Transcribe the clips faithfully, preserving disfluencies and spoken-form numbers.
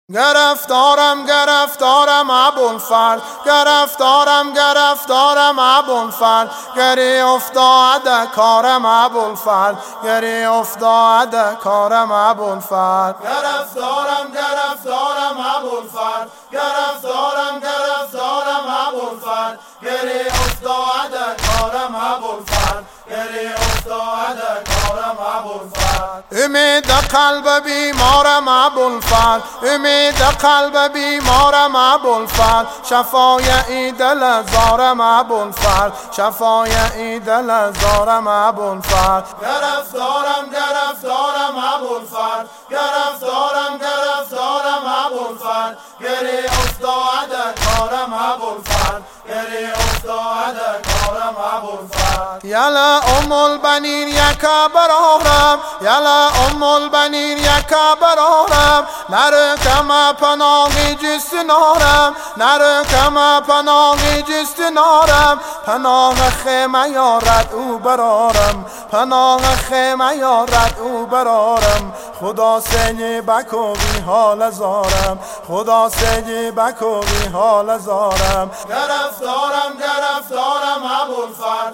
گرفتارم گرفتارم ابوالفضل، گرفتارم گرفتارم ابوالفضل، گری افتاده کارم ابوالفضل، گری افتاده کارم ابوالفضل. گرفتارم گرفتارم ابوالفضل، گرفتارم گرفتارم ابوالفضل، گری افتاده کارم ابوالفضل، گری افتاده کارم ابوالفضل. امید قلب بیمارم ابوالفضل، امید قلب بیمارم ابوالفضل، شفای این دل زارم ابوالفضل، شفای این دل زارم ابوالفضل. گرفتارم گرفتارم ابوالفضل، گرفتارم گرفتارم ابوالفضل، گری افتاده کارم ابوالفضل، گری افتاده کارم ابوالفضل. یلا ام البنین یکا برارم، یلا ام البنین یکا برارم، نره کم پناهی جست نارم، نره کم پناهی جست نارم، پناه خیمه یارد او برارم، پناه خیمه یارد او برارم. خدا سنی بکوی حال زارم، خدا سنی بکوی حال زارم. گرفتارم گرفتارم ابوالفضل،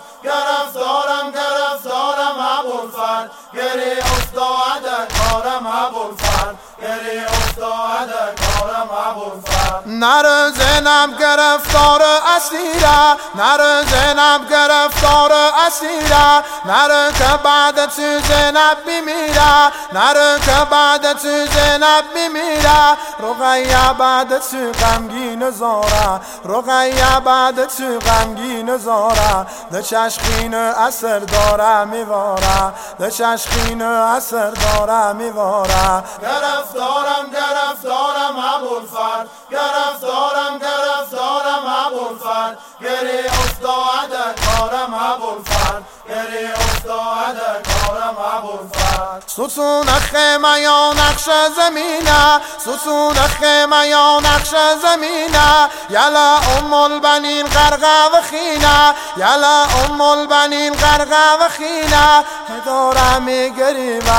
گرفتارم گرفتارم ابوالفضل، گری افتاده کارم ابوالفضل، گری افتاده کارم ابوالفضل. نره زینب گرفتار اسیره، نره زینب گرفتار اسیره، نره که بعد تو زینب میمیره، نره که بعد تو زینب میمیره. رقیه بعد تو غمگین زاره، رقیه بعد تو غمگین زاره، ده چشقین اثر داره میواره، ده چشقین اثر داره میواره. گرفتارم گرفتارم ابوالفضل، گرفتارم گرفتارم ابوالفضل، گری افتاده کارم ابوالفضل، گری افتاده کارم ابوالفضل. ستون خیمه یا نقش زمینه، ستون خیمه یا نقش زمینه، یلا ام البنین غرقه و خینه، یلا ام البنین غرقه و خینه. هداره میگری و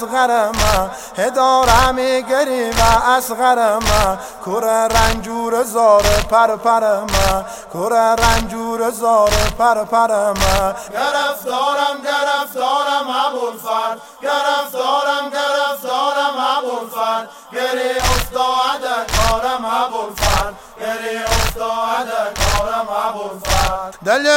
اصغرم، هداره میگری و اصغرم، کور رنجور زار پر پرم، کور رنجور زار پر پرم. گرفتارم گرفتارم ابوالفضل، گرفتارم گرفتارم ابوالفضل، گری افتاده کارم ابوالفضل، گری افتاده کارم ابوالفضل. دل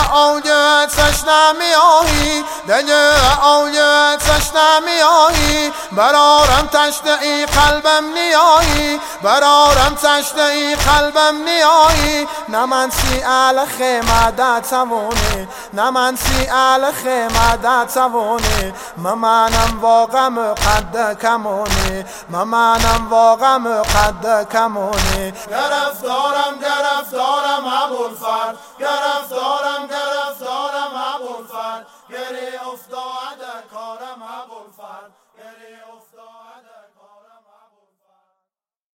اوج تشنه آهی، دل اوج تشنه آهی، برارم تشت ای قلبم نیایی، برارم تشت ای قلبم نیایی. نمن سی ال خیمه دا توانی، نمن سی ال خیمه دا توانی، ممنم واقعا قد کمونی، ممنم واقعا قد کمونی. گرفتارم گرفتارم ابوالفضل، گرفتارم گرفتارم ابوالفضل، گری افتاد